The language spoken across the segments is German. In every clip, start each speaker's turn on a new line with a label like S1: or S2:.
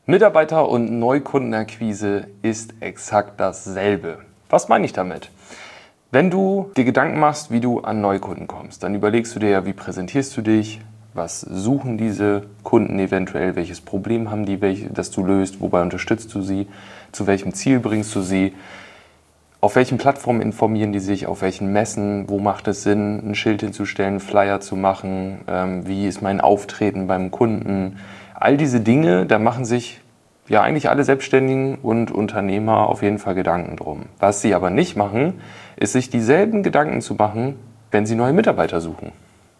S1: Mitarbeiter- und Neukundenakquise ist exakt dasselbe. Was meine ich damit? Wenn du dir Gedanken machst, wie du an Neukunden kommst, dann überlegst du dir ja, wie präsentierst du dich, was suchen diese Kunden eventuell, welches Problem haben die, das du löst, wobei unterstützt du sie, zu welchem Ziel bringst du sie, auf welchen Plattformen informieren die sich, auf welchen Messen, wo macht es Sinn, ein Schild hinzustellen, einen Flyer zu machen, wie ist mein Auftreten beim Kunden. All diese Dinge, da machen sich ja eigentlich alle Selbstständigen und Unternehmer auf jeden Fall Gedanken drum. Was sie aber nicht machen, ist sich dieselben Gedanken zu machen, wenn sie neue Mitarbeiter suchen.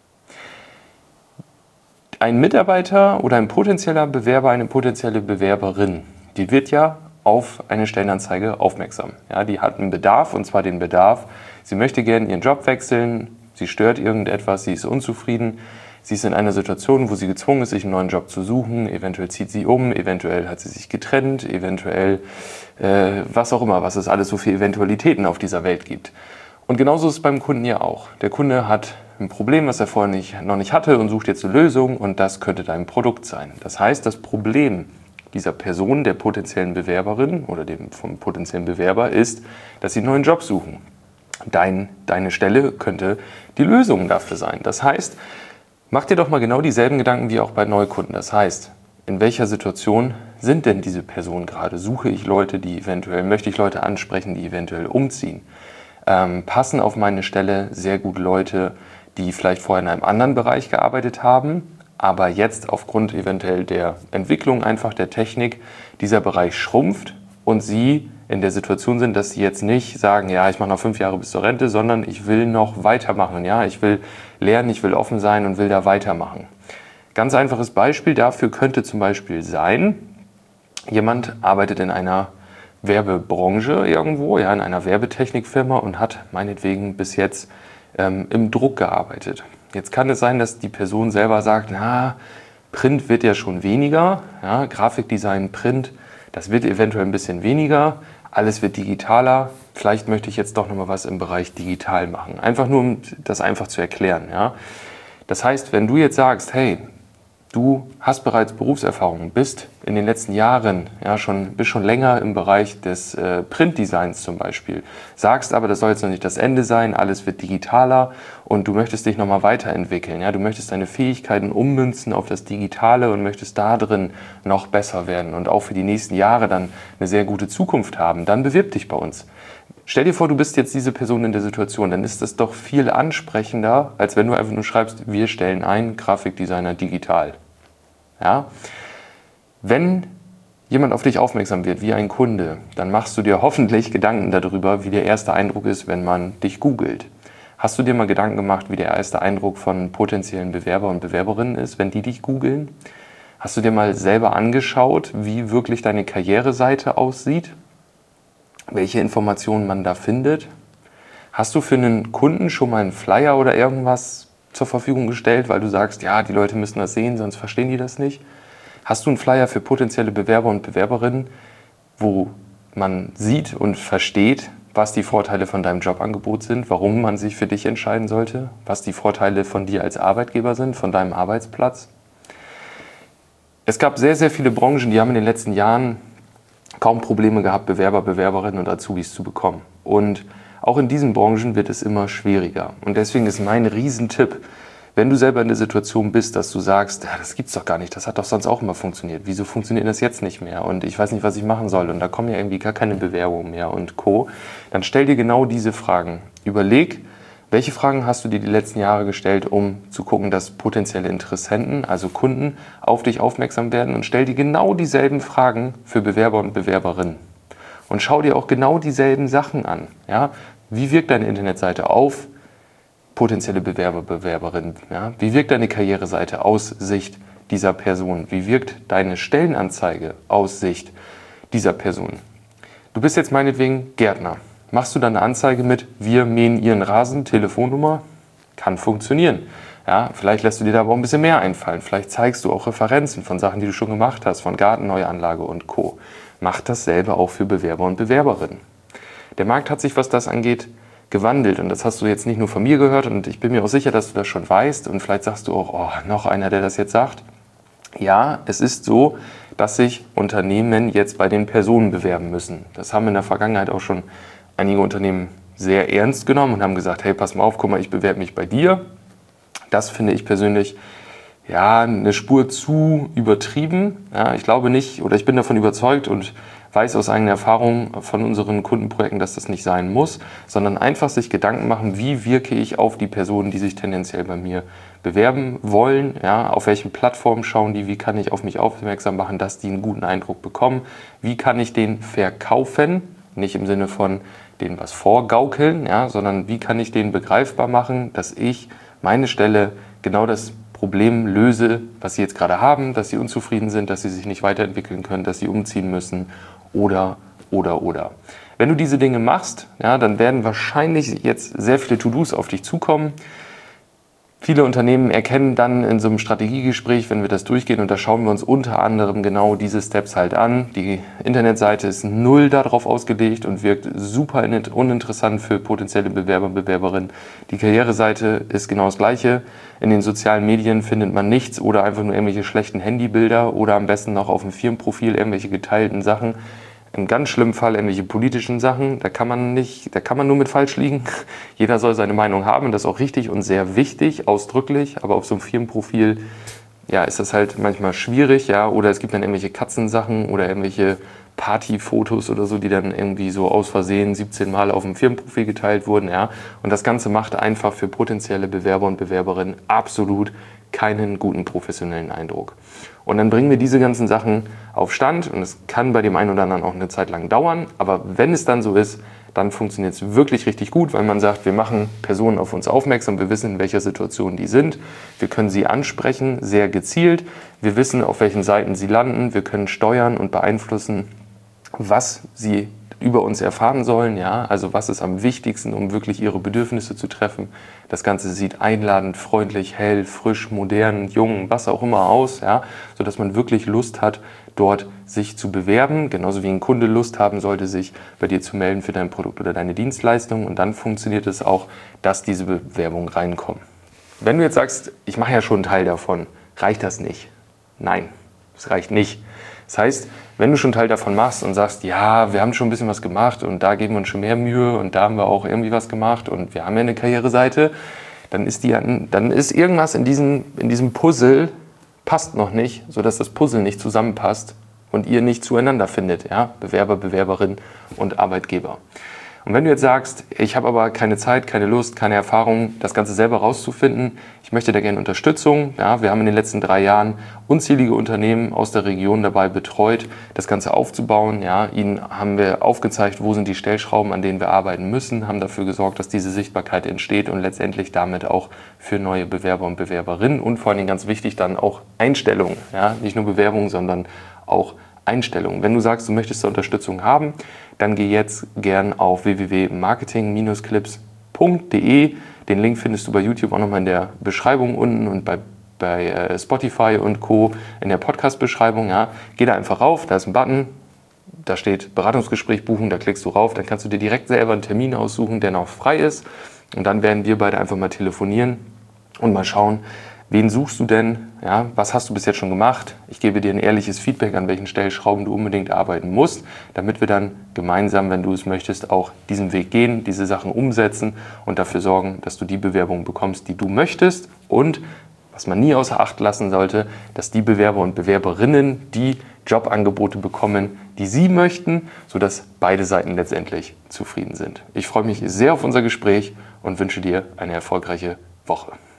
S1: Ein Mitarbeiter oder ein potenzieller Bewerber, eine potenzielle Bewerberin, die wird ja auf eine Stellenanzeige aufmerksam. Ja, die hat einen Bedarf, und zwar den Bedarf, sie möchte gerne ihren Job wechseln, sie stört irgendetwas, sie ist unzufrieden, sie ist in einer Situation, wo sie gezwungen ist, sich einen neuen Job zu suchen, eventuell zieht sie um, eventuell hat sie sich getrennt, eventuell was auch immer, was es alles so für Eventualitäten auf dieser Welt gibt. Und genauso ist es beim Kunden ja auch. Der Kunde hat ein Problem, was er vorher noch nicht hatte und sucht jetzt eine Lösung, und das könnte dein Produkt sein. Das heißt, das Problem dieser Person, der potenziellen Bewerberin oder vom potenziellen Bewerber ist, dass sie einen neuen Job suchen. Deine Stelle könnte die Lösung dafür sein. Das heißt, mach dir doch mal genau dieselben Gedanken wie auch bei Neukunden. Das heißt, in welcher Situation sind denn diese Personen gerade? Suche ich Leute, möchte ich Leute ansprechen, die eventuell umziehen? Passen auf meine Stelle sehr gut Leute, die vielleicht vorher in einem anderen Bereich gearbeitet haben, aber jetzt aufgrund eventuell der Entwicklung einfach der Technik dieser Bereich schrumpft und sie in der Situation sind, dass sie jetzt nicht sagen, ja, ich mache noch 5 Jahre bis zur Rente, sondern ich will noch weitermachen. Ja, ich will lernen, ich will offen sein und will da weitermachen. Ganz einfaches Beispiel dafür könnte zum Beispiel sein, jemand arbeitet in einer Werbebranche irgendwo, ja, in einer Werbetechnikfirma und hat meinetwegen bis jetzt im Druck gearbeitet. Jetzt kann es sein, dass die Person selber sagt, na, Print wird ja schon weniger, ja, Grafikdesign, Print, das wird eventuell ein bisschen weniger, alles wird digitaler, vielleicht möchte ich jetzt doch nochmal was im Bereich digital machen. Einfach nur, um das einfach zu erklären. Ja. Das heißt, wenn du jetzt sagst, hey, du hast bereits Berufserfahrung, bist in den letzten Jahren bist schon länger im Bereich des Printdesigns zum Beispiel, sagst aber, das soll jetzt noch nicht das Ende sein, alles wird digitaler und du möchtest dich nochmal weiterentwickeln. Ja? Du möchtest deine Fähigkeiten ummünzen auf das Digitale und möchtest da drin noch besser werden und auch für die nächsten Jahre dann eine sehr gute Zukunft haben, dann bewirb dich bei uns. Stell dir vor, du bist jetzt diese Person in der Situation, dann ist das doch viel ansprechender, als wenn du einfach nur schreibst, wir stellen ein, Grafikdesigner digital. Ja? Wenn jemand auf dich aufmerksam wird, wie ein Kunde, dann machst du dir hoffentlich Gedanken darüber, wie der erste Eindruck ist, wenn man dich googelt. Hast du dir mal Gedanken gemacht, wie der erste Eindruck von potenziellen Bewerber und Bewerberinnen ist, wenn die dich googeln? Hast du dir mal selber angeschaut, wie wirklich deine Karriereseite aussieht? Welche Informationen man da findet? Hast du für einen Kunden schon mal einen Flyer oder irgendwas zur Verfügung gestellt, weil du sagst, ja, die Leute müssen das sehen, sonst verstehen die das nicht? Hast du einen Flyer für potenzielle Bewerber und Bewerberinnen, wo man sieht und versteht, was die Vorteile von deinem Jobangebot sind, warum man sich für dich entscheiden sollte, was die Vorteile von dir als Arbeitgeber sind, von deinem Arbeitsplatz? Es gab sehr, sehr viele Branchen, die haben in den letzten Jahren kaum Probleme gehabt, Bewerber, Bewerberinnen und Azubis zu bekommen. Und auch in diesen Branchen wird es immer schwieriger. Und deswegen ist mein Riesentipp, wenn du selber in der Situation bist, dass du sagst, ja, das gibt's doch gar nicht, das hat doch sonst auch immer funktioniert. Wieso funktioniert das jetzt nicht mehr? Und ich weiß nicht, was ich machen soll. Und da kommen ja irgendwie gar keine Bewerbungen mehr und Co. Dann stell dir genau diese Fragen. Überleg, welche Fragen hast du dir die letzten Jahre gestellt, um zu gucken, dass potenzielle Interessenten, also Kunden, auf dich aufmerksam werden, und stell dir genau dieselben Fragen für Bewerber und Bewerberinnen. Und schau dir auch genau dieselben Sachen an. Ja? Wie wirkt deine Internetseite auf potenzielle Bewerber, Bewerberinnen? Ja? Wie wirkt deine Karriereseite aus Sicht dieser Person? Wie wirkt deine Stellenanzeige aus Sicht dieser Person? Du bist jetzt meinetwegen Gärtner. Machst du dann eine Anzeige mit, wir mähen Ihren Rasen, Telefonnummer? Kann funktionieren. Ja, vielleicht lässt du dir da aber auch ein bisschen mehr einfallen. Vielleicht zeigst du auch Referenzen von Sachen, die du schon gemacht hast, von Gartenneuanlage und Co. Mach dasselbe auch für Bewerber und Bewerberinnen. Der Markt hat sich, was das angeht, gewandelt. Und das hast du jetzt nicht nur von mir gehört. Und ich bin mir auch sicher, dass du das schon weißt. Und vielleicht sagst du auch, oh, noch einer, der das jetzt sagt. Ja, es ist so, dass sich Unternehmen jetzt bei den Personen bewerben müssen. Das haben in der Vergangenheit auch schon einige Unternehmen sehr ernst genommen und haben gesagt, hey, pass mal auf, guck mal, ich bewerbe mich bei dir. Das finde ich persönlich eine Spur zu übertrieben. Ja, ich glaube nicht, oder ich bin davon überzeugt und weiß aus eigener Erfahrung von unseren Kundenprojekten, dass das nicht sein muss, sondern einfach sich Gedanken machen, wie wirke ich auf die Personen, die sich tendenziell bei mir bewerben wollen, ja, auf welchen Plattformen schauen die, wie kann ich auf mich aufmerksam machen, dass die einen guten Eindruck bekommen, wie kann ich den verkaufen, nicht im Sinne von denen was vorgaukeln, ja, sondern wie kann ich denen begreifbar machen, dass ich meine Stelle genau das Problem löse, was sie jetzt gerade haben, dass sie unzufrieden sind, dass sie sich nicht weiterentwickeln können, dass sie umziehen müssen oder. Wenn du diese Dinge machst, ja, dann werden wahrscheinlich jetzt sehr viele To-Dos auf dich zukommen. Viele Unternehmen erkennen dann in so einem Strategiegespräch, wenn wir das durchgehen, und da schauen wir uns unter anderem genau diese Steps halt an. Die Internetseite ist null darauf ausgelegt und wirkt super uninteressant für potenzielle Bewerber und Bewerberinnen. Die Karriereseite ist genau das Gleiche. In den sozialen Medien findet man nichts oder einfach nur irgendwelche schlechten Handybilder oder am besten noch auf dem Firmenprofil irgendwelche geteilten Sachen. Im ganz schlimmen Fall irgendwelche politischen Sachen, da kann man nur mit falsch liegen. Jeder soll seine Meinung haben, das ist auch richtig und sehr wichtig, ausdrücklich, aber auf so einem Firmenprofil, ja, ist das halt manchmal schwierig, ja, oder es gibt dann irgendwelche Katzensachen oder irgendwelche Partyfotos oder so, die dann irgendwie so aus Versehen 17 Mal auf dem Firmenprofil geteilt wurden, ja, und das Ganze macht einfach für potenzielle Bewerber und Bewerberinnen absolut keinen guten professionellen Eindruck. Und dann bringen wir diese ganzen Sachen auf Stand und es kann bei dem einen oder anderen auch eine Zeit lang dauern, aber wenn es dann so ist, dann funktioniert es wirklich richtig gut, weil man sagt, wir machen Personen auf uns aufmerksam, wir wissen, in welcher Situation die sind, wir können sie ansprechen, sehr gezielt, wir wissen, auf welchen Seiten sie landen, wir können steuern und beeinflussen, was sie über uns erfahren sollen, ja, also was ist am wichtigsten, um wirklich ihre Bedürfnisse zu treffen. Das Ganze sieht einladend, freundlich, hell, frisch, modern, jung, was auch immer aus, ja, sodass man wirklich Lust hat, dort sich zu bewerben, genauso wie ein Kunde Lust haben sollte, sich bei dir zu melden für dein Produkt oder deine Dienstleistung, und dann funktioniert es auch, dass diese Bewerbungen reinkommen. Wenn du jetzt sagst, ich mache ja schon einen Teil davon, reicht das nicht? Nein, es reicht nicht. Das heißt, wenn du schon Teil davon machst und sagst, ja, wir haben schon ein bisschen was gemacht und da geben wir uns schon mehr Mühe und da haben wir auch irgendwie was gemacht und wir haben ja eine Karriereseite, dann ist irgendwas in diesem Puzzle passt noch nicht, sodass das Puzzle nicht zusammenpasst und ihr nicht zueinander findet, ja? Bewerber, Bewerberin und Arbeitgeber. Und wenn du jetzt sagst, ich habe aber keine Zeit, keine Lust, keine Erfahrung, das Ganze selber rauszufinden, ich möchte da gerne Unterstützung. Ja, wir haben in den letzten 3 Jahren unzählige Unternehmen aus der Region dabei betreut, das Ganze aufzubauen. Ja, ihnen haben wir aufgezeigt, wo sind die Stellschrauben, an denen wir arbeiten müssen, haben dafür gesorgt, dass diese Sichtbarkeit entsteht und letztendlich damit auch für neue Bewerber und Bewerberinnen und vor allem ganz wichtig dann auch Einstellungen. Ja, nicht nur Bewerbungen, sondern auch Einstellungen. Wenn du sagst, du möchtest da Unterstützung haben, dann geh jetzt gern auf www.marketing-clips.de. Den Link findest du bei YouTube auch nochmal in der Beschreibung unten und bei Spotify und Co. in der Podcast-Beschreibung. Ja. Geh da einfach rauf, da ist ein Button, da steht Beratungsgespräch buchen, da klickst du rauf, dann kannst du dir direkt selber einen Termin aussuchen, der noch frei ist, und dann werden wir beide einfach mal telefonieren und mal schauen, wen suchst du denn? Ja, was hast du bis jetzt schon gemacht? Ich gebe dir ein ehrliches Feedback, an welchen Stellschrauben du unbedingt arbeiten musst, damit wir dann gemeinsam, wenn du es möchtest, auch diesen Weg gehen, diese Sachen umsetzen und dafür sorgen, dass du die Bewerbung bekommst, die du möchtest, und was man nie außer Acht lassen sollte, dass die Bewerber und Bewerberinnen die Jobangebote bekommen, die sie möchten, sodass beide Seiten letztendlich zufrieden sind. Ich freue mich sehr auf unser Gespräch und wünsche dir eine erfolgreiche Woche.